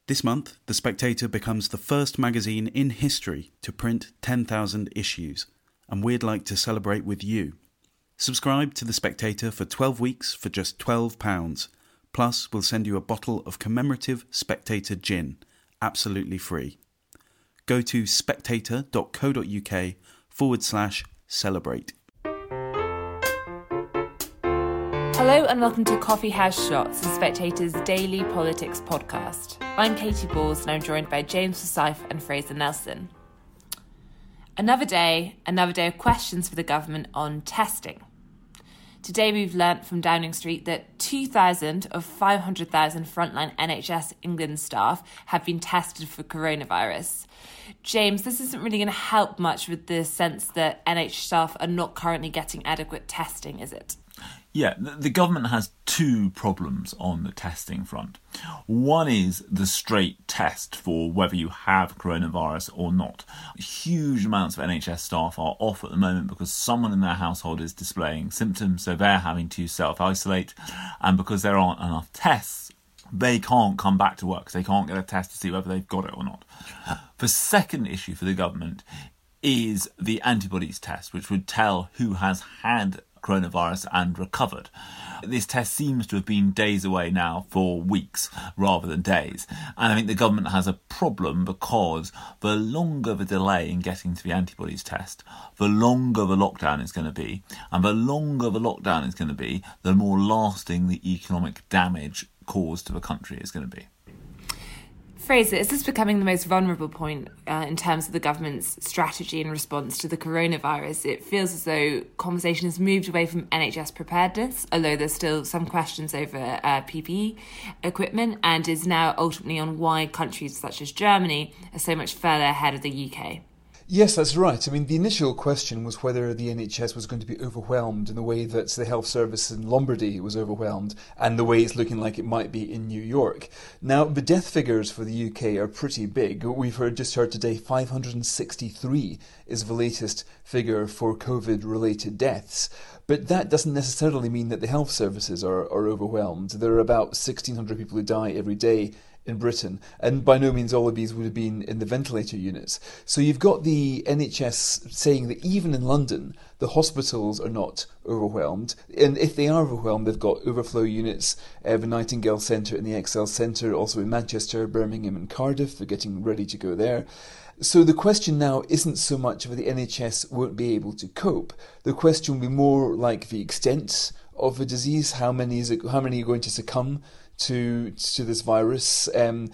This month, The Spectator becomes the first magazine in history to print 10,000 issues, and we'd like to celebrate with you. Subscribe to The Spectator for 12 weeks for just £12. Plus, we'll send you a bottle of commemorative Spectator gin, absolutely free. Go to spectator.co.uk/celebrate. Hello and welcome to Coffee House Shots, The Spectator's daily politics podcast. I'm Katie Balls and I'm joined by James Forsyth and Fraser Nelson. Another day of questions for the government on testing. Today we've learnt from Downing Street that 2,000 of 500,000 frontline NHS England staff have been tested for coronavirus. James, this isn't really going to help much with the sense that NHS staff are not currently getting adequate testing, is it? Yeah, the government has two problems on the testing front. One is the straight test for whether you have coronavirus or not. Huge amounts of NHS staff are off at the moment because someone in their household is displaying symptoms, so they're having to self-isolate, and because there aren't enough tests, they can't come back to work. They can't get a test to see whether they've got it or not. The second issue for the government is the antibodies test, which would tell who has had coronavirus and recovered. This test seems to have been days away now for weeks rather than days. And I think the government has a problem because the longer the delay in getting to the antibodies test, the longer the lockdown is going to be. And the longer the lockdown is going to be, the more lasting the economic damage caused to the country is going to be. Fraser, is this becoming the most vulnerable point in terms of the government's strategy in response to the coronavirus? It feels as though conversation has moved away from NHS preparedness, although there's still some questions over PPE equipment, and is now ultimately on why countries such as Germany are so much further ahead of the UK. Yes, that's right. I mean, the initial question was whether the NHS was going to be overwhelmed in the way that the health service in Lombardy was overwhelmed and the way it's looking like it might be in New York. Now, the death figures for the UK are pretty big. We've just heard today 563 is the latest figure for COVID-related deaths. But that doesn't necessarily mean that the health services are overwhelmed. There are about 1,600 people who die every day in Britain, and by no means all of these would have been in the ventilator units. So you've got the NHS saying that even in London, the hospitals are not overwhelmed, and if they are overwhelmed, they've got overflow units, the Nightingale Centre and the Excel Centre, also in Manchester, Birmingham and Cardiff. They're getting ready to go there. So the question now isn't so much whether the NHS won't be able to cope. The question will be more like the extent of the disease. How many are going to succumb to this virus?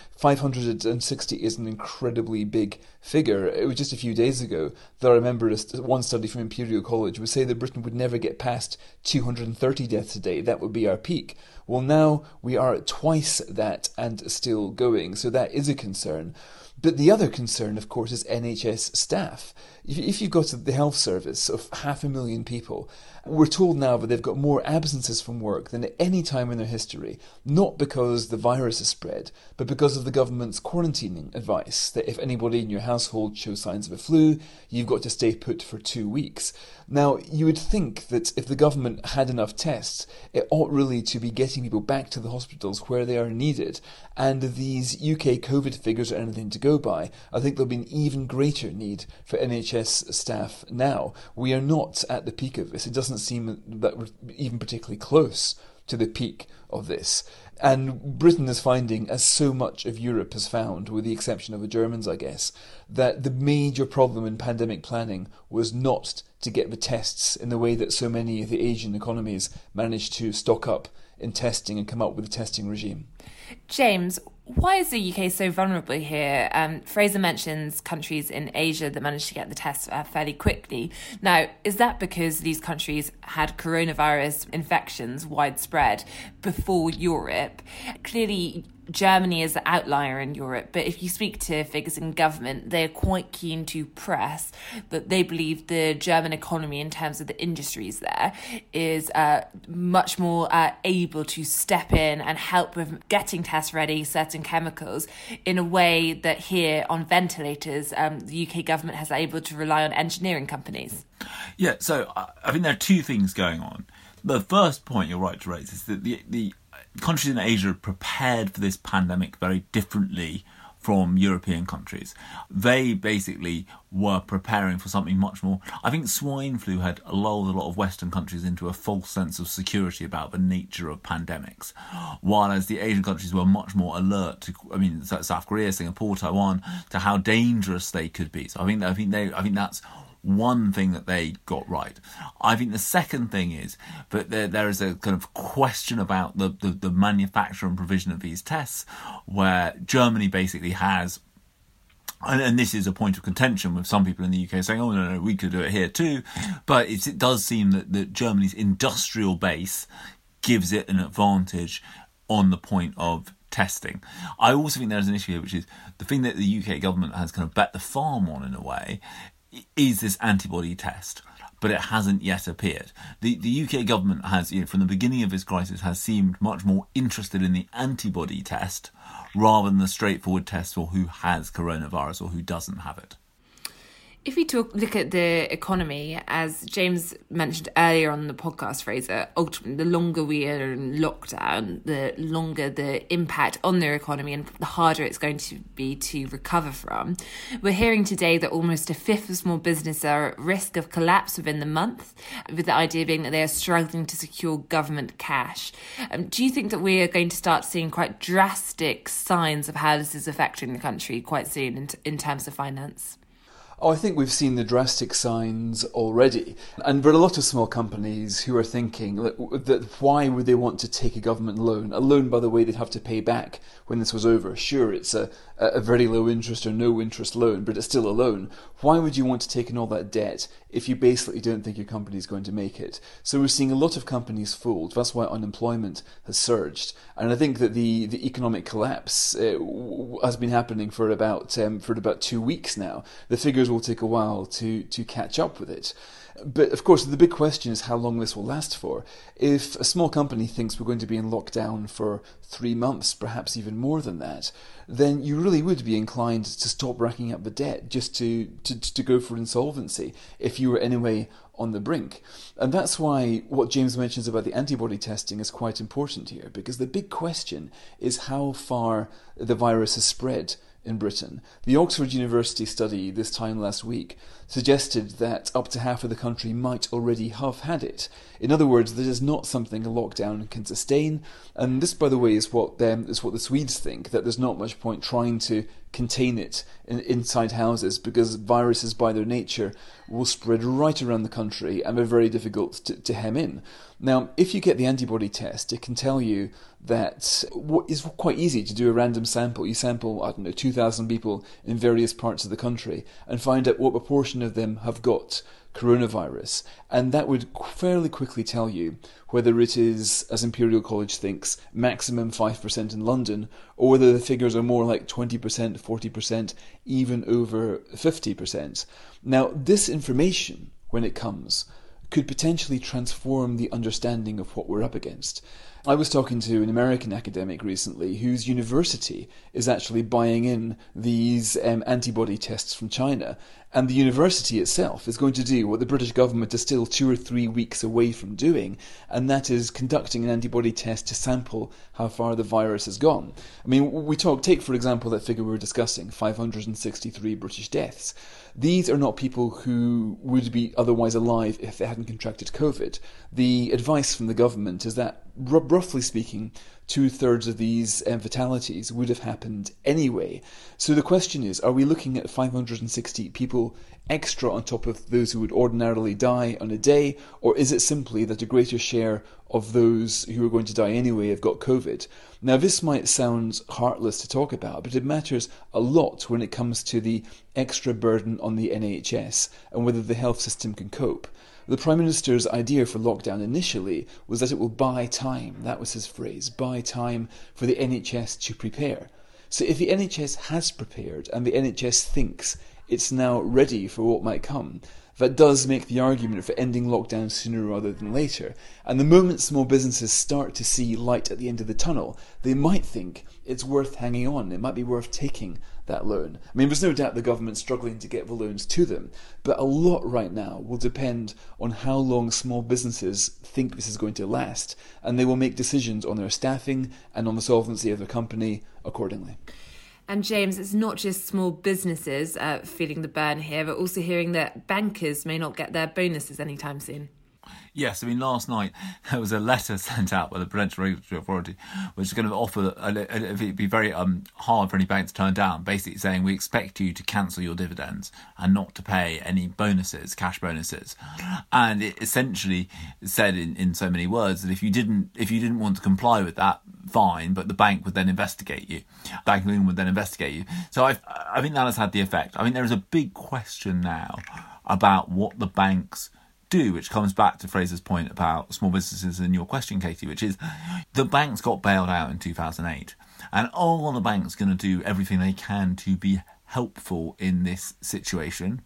560 is an incredibly big figure. It was just a few days ago that I remember one study from Imperial College would say that Britain would never get past 230 deaths a day. That would be our peak. Well, now we are at twice that and still going, so that is a concern. But the other concern, of course, is NHS staff. If you've got the health service of 500,000 people, we're told now that they've got more absences from work than at any time in their history, not because the virus has spread, but because of the government's quarantining advice, that if anybody in your household shows signs of a flu, you've got to stay put for 2 weeks. Now, you would think that if the government had enough tests, it ought really to be getting people back to the hospitals where they are needed, and these UK COVID figures are anything to go by. I think there'll be an even greater need for NHS staff now. We are not at the peak of this. It doesn't seem that we're even particularly close to the peak of this. And Britain is finding, as so much of Europe has found, with the exception of the Germans, I guess, that the major problem in pandemic planning was not to get the tests in the way that so many of the Asian economies managed to stock up in testing and come up with a testing regime. James, why is the UK so vulnerable here? Fraser mentions countries in Asia that managed to get the tests fairly quickly. Now, is that because these countries had coronavirus infections widespread before Europe? Clearly, Germany is the outlier in Europe, but if you speak to figures in government, they're quite keen to press that they believe the German economy, in terms of the industries there, is much more able to step in and help with getting tests ready, certain chemicals, in a way that here on ventilators, the UK government has able to rely on engineering companies. Yeah, so I think there are two things going on. The first point you're right to raise is that the countries in Asia prepared for this pandemic very differently from European countries. They basically were preparing for something much more. I think swine flu had lulled a lot of Western countries into a false sense of security about the nature of pandemics, whereas the Asian countries were much more alert to, South Korea, Singapore, Taiwan, to how dangerous they could be. So I think that's one thing that they got right. I think the second thing is that there is a kind of question about the manufacture and provision of these tests, where Germany basically has, and this is a point of contention with some people in the UK saying, oh, no, we could do it here too. But it does seem that Germany's industrial base gives it an advantage on the point of testing. I also think there's an issue here, which is the thing that the UK government has kind of bet the farm on in a way, is this antibody test, but it hasn't yet appeared. The UK government has, from the beginning of this crisis, has seemed much more interested in the antibody test rather than the straightforward test for who has coronavirus or who doesn't have it. If we look at the economy, as James mentioned earlier on the podcast, Fraser, ultimately the longer we are in lockdown, the longer the impact on their economy and the harder it's going to be to recover from. We're hearing today that almost a fifth of small business are at risk of collapse within the month, with the idea being that they are struggling to secure government cash. Do you think that we are going to start seeing quite drastic signs of how this is affecting the country quite soon in terms of finance? Oh, I think we've seen the drastic signs already. And there are a lot of small companies who are thinking that why would they want to take a government loan? A loan, by the way, they'd have to pay back when this was over. Sure, it's a very low interest or no interest loan, but it's still a loan. Why would you want to take in all that debt if you basically don't think your company is going to make it? So we're seeing a lot of companies fold. That's why unemployment has surged. And I think that the economic collapse has been happening for about 2 weeks now. The figures will take a while to catch up with it. But of course, the big question is how long this will last for. If a small company thinks we're going to be in lockdown for 3 months, perhaps even more than that, then you really would be inclined to stop racking up the debt, just to go for insolvency if you were anyway on the brink. And that's why what James mentions about the antibody testing is quite important here, because the big question is how far the virus has spread in Britain. The Oxford University study this time last week suggested that up to half of the country might already have had it. In other words, this is not something a lockdown can sustain, and this, by the way, is what the Swedes think, that there's not much point trying to contain it inside houses, because viruses by their nature will spread right around the country and are very difficult to hem in. Now, if you get the antibody test, it can tell you that it's quite easy to do a random sample. You sample, 2,000 people in various parts of the country and find out what proportion of them have got coronavirus, and that would fairly quickly tell you whether it is, as Imperial College thinks, maximum 5% in London, or whether the figures are more like 20%, 40%, even over 50%. Now, this information, when it comes, could potentially transform the understanding of what we're up against. I was talking to an American academic recently whose university is actually buying in these antibody tests from China, and the university itself is going to do what the British government is still 2 or 3 weeks away from doing, and that is conducting an antibody test to sample how far the virus has gone. I mean, take for example that figure we were discussing, 563 British deaths. These are not people who would be otherwise alive if they hadn't contracted COVID. The advice from the government is that, roughly speaking, 2/3 of these fatalities would have happened anyway. So the question is, are we looking at 560 people extra on top of those who would ordinarily die on a day, or is it simply that a greater share of those who are going to die anyway have got COVID? Now, this might sound heartless to talk about, but it matters a lot when it comes to the extra burden on the NHS and whether the health system can cope. The Prime Minister's idea for lockdown initially was that it will buy time. That was his phrase, buy time for the NHS to prepare. So if the NHS has prepared and the NHS thinks it's now ready for what might come, that does make the argument for ending lockdown sooner rather than later. And the moment small businesses start to see light at the end of the tunnel, they might think it's worth hanging on. It might be worth taking that loan. I mean, there's no doubt the government's struggling to get the loans to them, but a lot right now will depend on how long small businesses think this is going to last, and they will make decisions on their staffing and on the solvency of their company accordingly. And James, it's not just small businesses feeling the burn here, but also hearing that bankers may not get their bonuses anytime soon. Yes, I mean, last night there was a letter sent out by the Prudential Regulatory Authority, which is going to offer, it'd be very hard for any bank to turn down, basically saying we expect you to cancel your dividends and not to pay any bonuses, cash bonuses. And it essentially said in so many words that if you didn't want to comply with that, fine, but the bank would then investigate you. Bank of England would then investigate you. So I think that has had the effect. I mean, there is a big question now about what the banks do, which comes back to Fraser's point about small businesses in your question, Katie, which is the banks got bailed out in 2008. And are the banks going to do everything they can to be helpful in this situation?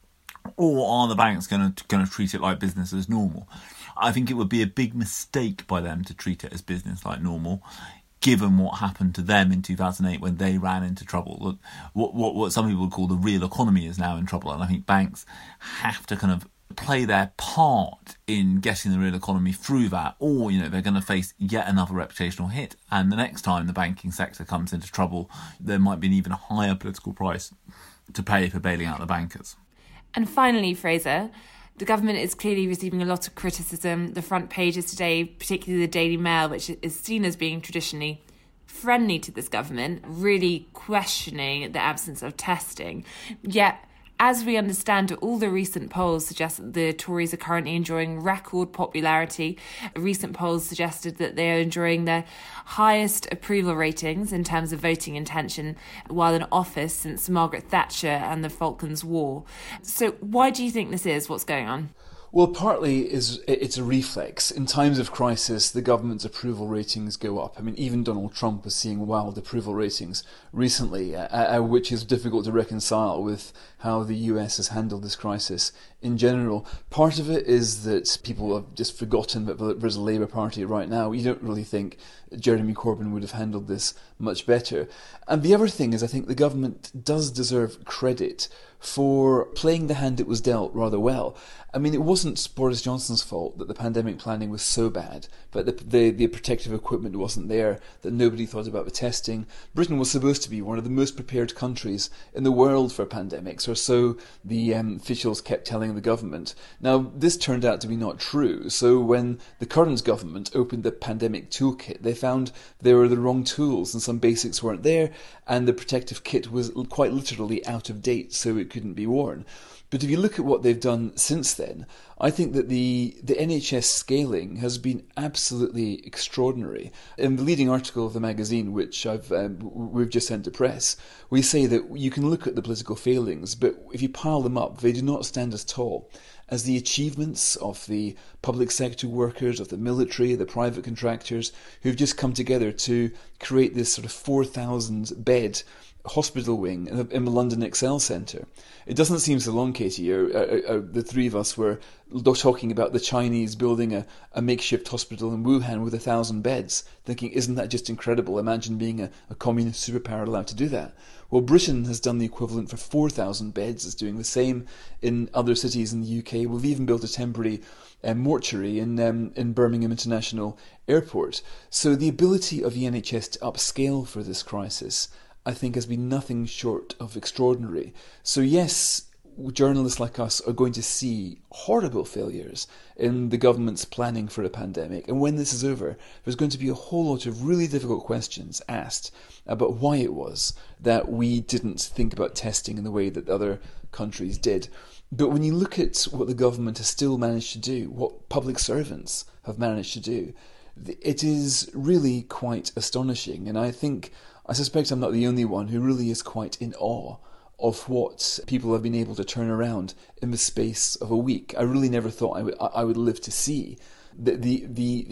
Or are the banks going to treat it like business as normal? I think it would be a big mistake by them to treat it as business like normal, given what happened to them in 2008 when they ran into trouble. What some people would call the real economy is now in trouble. And I think banks have to kind of play their part in getting the real economy through that, or they're going to face yet another reputational hit, and the next time the banking sector comes into trouble there might be an even higher political price to pay for bailing out the bankers. And finally, Fraser, the government is clearly receiving a lot of criticism. The front pages today, particularly the Daily Mail, which is seen as being traditionally friendly to this government, really questioning the absence of testing. Yet, as we understand it, all the recent polls suggest that the Tories are currently enjoying record popularity. Recent polls suggested that they are enjoying their highest approval ratings in terms of voting intention while in office since Margaret Thatcher and the Falklands War. So why do you think this is? What's going on? Well, partly it's a reflex. In times of crisis, the government's approval ratings go up. I mean, even Donald Trump was seeing wild approval ratings recently, which is difficult to reconcile with how the US has handled this crisis in general. Part of it is that people have just forgotten that there's a Labour Party right now. You don't really think Jeremy Corbyn would have handled this much better. And the other thing is, I think the government does deserve credit for playing the hand it was dealt rather well. I mean, it wasn't Boris Johnson's fault that the pandemic planning was so bad, but the protective equipment wasn't there, that nobody thought about the testing. Britain was supposed to be one of the most prepared countries in the world for pandemics, or so the officials kept telling the government. Now, this turned out to be not true, so when the current government opened the pandemic toolkit, they found there were the wrong tools and some basics weren't there, and the protective kit was quite literally out of date, so it couldn't be worn. But if you look at what they've done since then, I think that the NHS scaling has been absolutely extraordinary. In the leading article of the magazine, which we've just sent to press, we say that you can look at the political failings, but if you pile them up, they do not stand as tall as the achievements of the public sector workers, of the military, the private contractors, who've just come together to create this sort of 4,000-bed hospital wing in the London Excel Centre. It doesn't seem so long, Katie. The three of us were talking about the Chinese building a makeshift hospital in Wuhan with 1,000 beds, thinking, isn't that just incredible? Imagine being a communist superpower allowed to do that. Well, Britain has done the equivalent for 4,000 beds. It's doing the same in other cities in the UK. We've even built a temporary mortuary in Birmingham International Airport. So the ability of the NHS to upscale for this crisis, I think, has been nothing short of extraordinary. So yes, journalists like us are going to see horrible failures in the government's planning for a pandemic. And when this is over, there's going to be a whole lot of really difficult questions asked about why it was that we didn't think about testing in the way that other countries did. But when you look at what the government has still managed to do, what public servants have managed to do, it is really quite astonishing. And I suspect I'm not the only one who really is quite in awe of what people have been able to turn around in the space of a week. I really never thought I would live to see the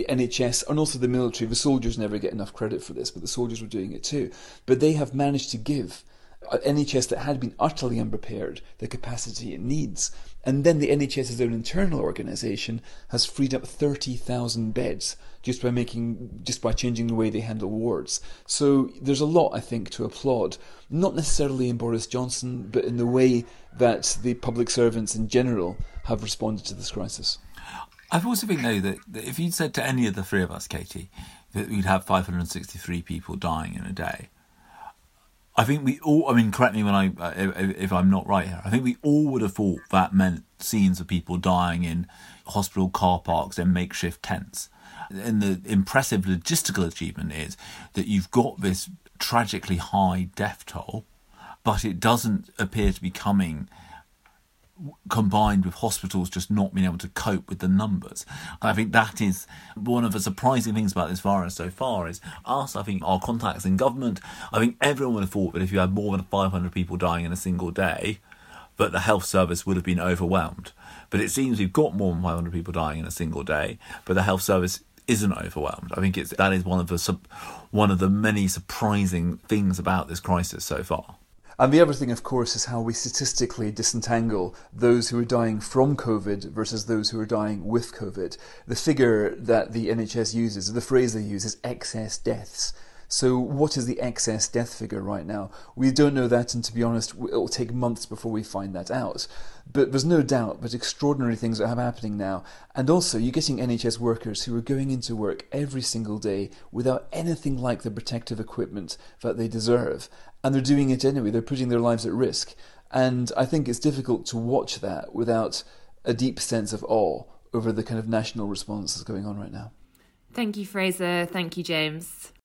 NHS and also the military. The soldiers never get enough credit for this, but the soldiers were doing it too. But they have managed to give NHS that had been utterly unprepared, the capacity it needs. And then the NHS's own internal organisation has freed up 30,000 beds just by changing the way they handle wards. So there's a lot, I think, to applaud, not necessarily in Boris Johnson, but in the way that the public servants in general have responded to this crisis. I've also think, though, that if you'd said to any of the three of us, Katie, that we'd have 563 people dying in a day, I think we all, I mean, correct me if I'm not right here, I think we all would have thought that meant scenes of people dying in hospital car parks and makeshift tents. And the impressive logistical achievement is that you've got this tragically high death toll, but it doesn't appear to be coming combined with hospitals just not being able to cope with the numbers. I think that is one of the surprising things about this virus so far is us, I think our contacts in government, I think everyone would have thought that if you had more than 500 people dying in a single day, that the health service would have been overwhelmed. But it seems we've got more than 500 people dying in a single day, but the health service isn't overwhelmed. I think that is one of the many surprising things about this crisis so far. And the other thing, of course, is how we statistically disentangle those who are dying from COVID versus those who are dying with COVID. The figure that the NHS uses, the phrase they use, is excess deaths. So what is the excess death figure right now? We don't know that, and to be honest, it'll take months before we find that out. But there's no doubt that extraordinary things are happening now. And also, you're getting NHS workers who are going into work every single day without anything like the protective equipment that they deserve. And they're doing it anyway. They're putting their lives at risk. And I think it's difficult to watch that without a deep sense of awe over the kind of national response that's going on right now. Thank you, Fraser. Thank you, James.